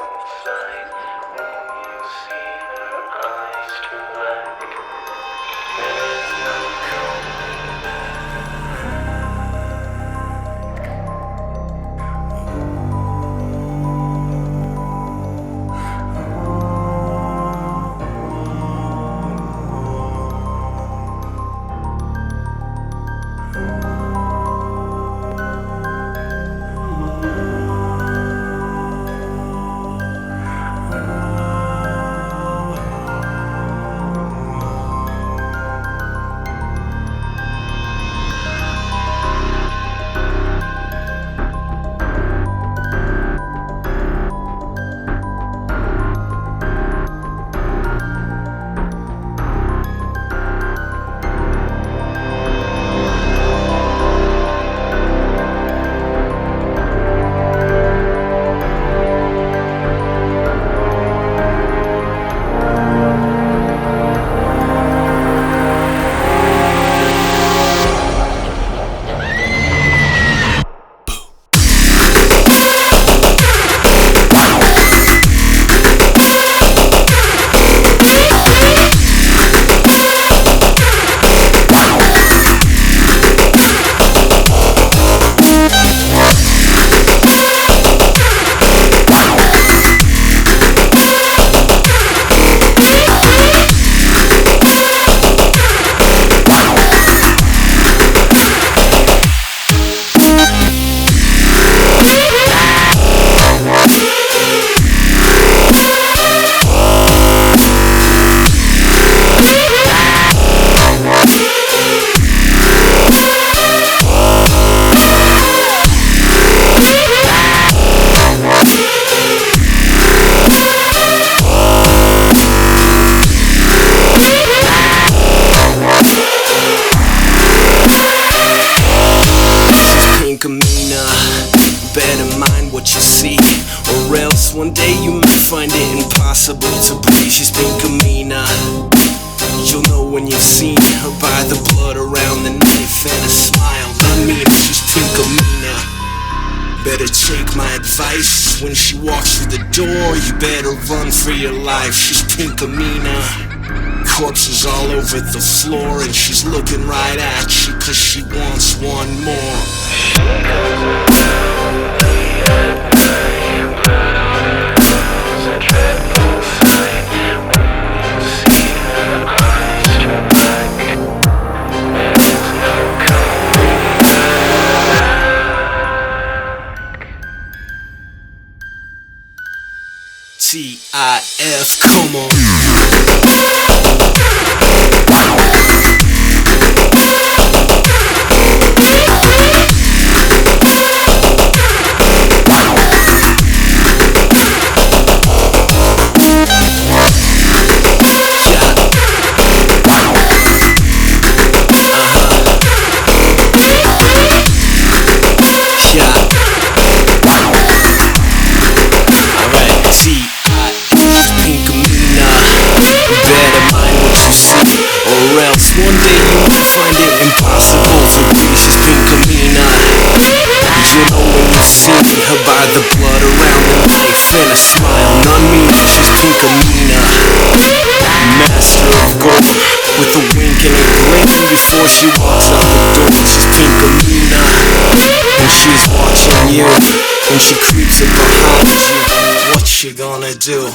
sight when you see her eyes turn black. There's no coming Camina, better mind what you see, or else one day you might find it impossible to breathe. She's Pinkamena. You'll know when you've seen her by the blood around the knife and a smile. I mean, she's Pinkamena. Better take my advice. When she walks through the door, you better run for your life. She's Pinkamena. Corpses all over the floor, and she's looking right at you, cause she wants one more. She comes around late at night, put on her nose, a dreadful sight. When you see her eyes turn black, there's no coming back. TIF, come on. Or else one day you might find it impossible to breathe. She's Pinkamena. You know when you've seen her by the blood around the knife and a smile. None mean she's Pinkamena. Master of gold, with a wink and a grin before she walks out the door. She's Pinkamena. And she's watching you when she creeps up behind you. What you gonna do?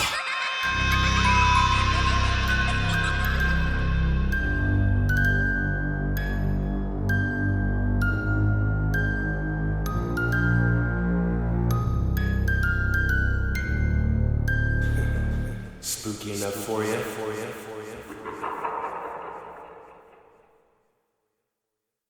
Spooky enough for you?